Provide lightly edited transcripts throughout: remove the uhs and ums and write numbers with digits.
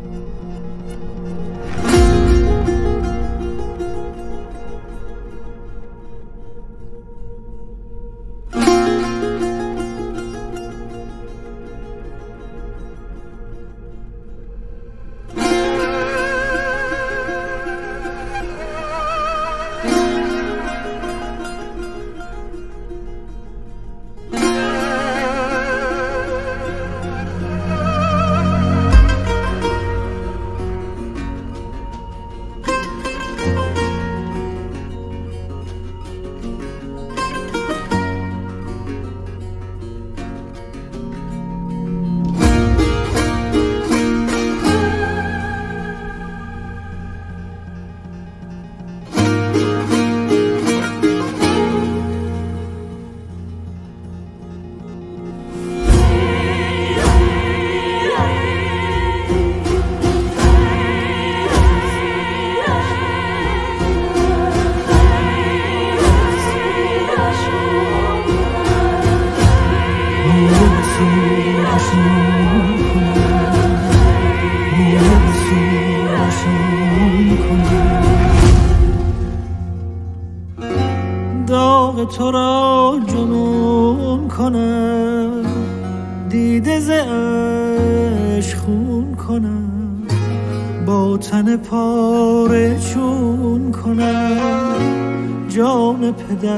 داغ تو را جنون کنم، دیده ز عشق خون کنم، با تن پاره چون کنم. جان پدر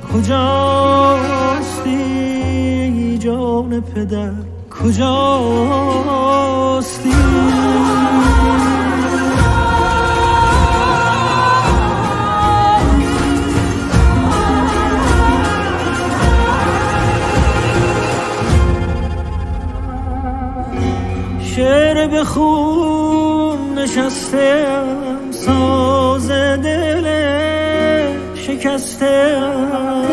کجاستی؟ جان پدر کجاستی؟ شعر به خون نشستم، ساز دل شکستم.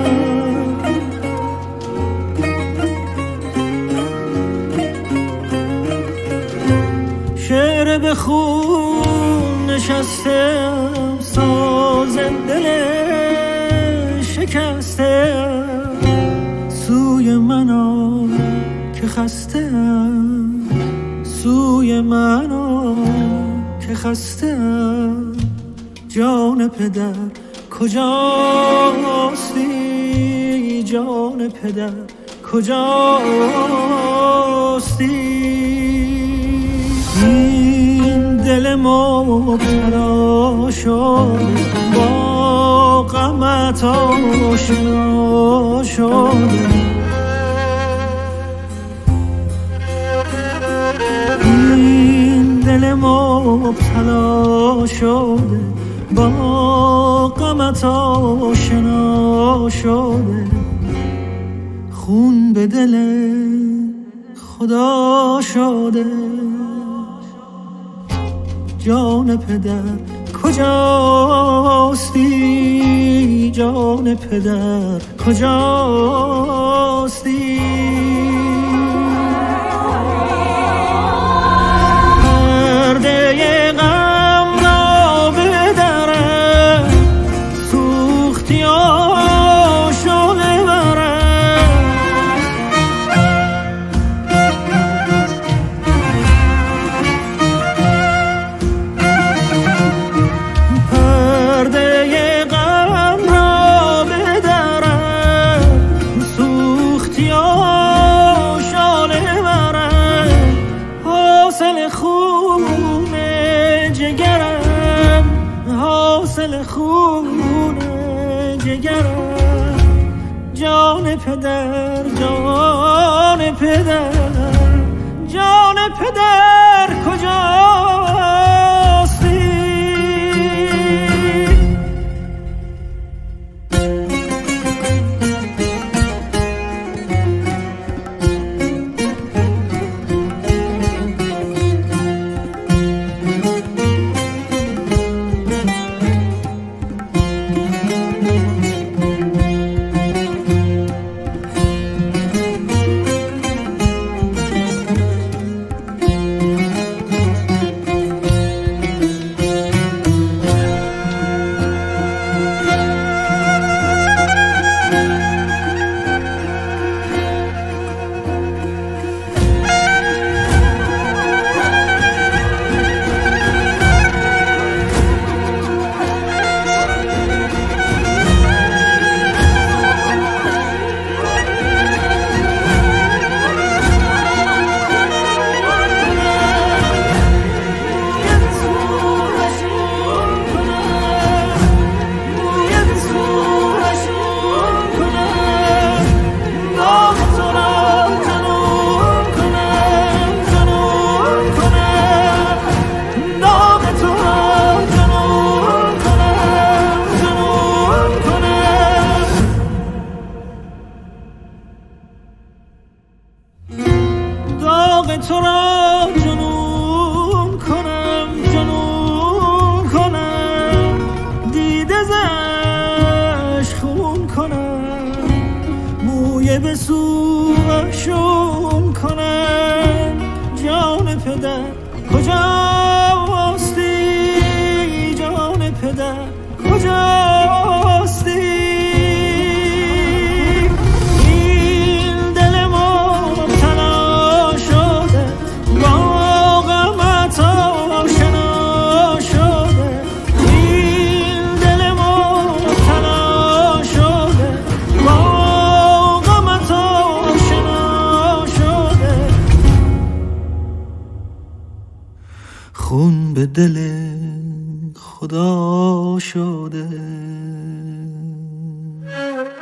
شعر به خون نشستم، ساز دل شکستم. سوی من آ که خستم، سوی من آ که خستم. جان پدر کجاستی؟ جان پدر کجاستی؟ این دل مبتلا شده، با غمت آشنا شده. این دل مبتلا شده، با غمت آشنا شده. خون به دل خدا شده. جان پدر کجاستی؟ جان پدر کجاستی؟ پرده غم را بدرم، سوختی آشوله برم. پرده غم را بدرم، سوختی آشوله برم. حاصل خون جگرم، حاصل خون جگرم. جان پدر، جان پدر، جان پدر کجاستی؟ تو را جنون کنم، جنون کنم، دیده زش خون کنم، موی به سوشون کنم. جان پدر کجاستی؟ جان پدر کجاستی؟ خون به دل خدا شده.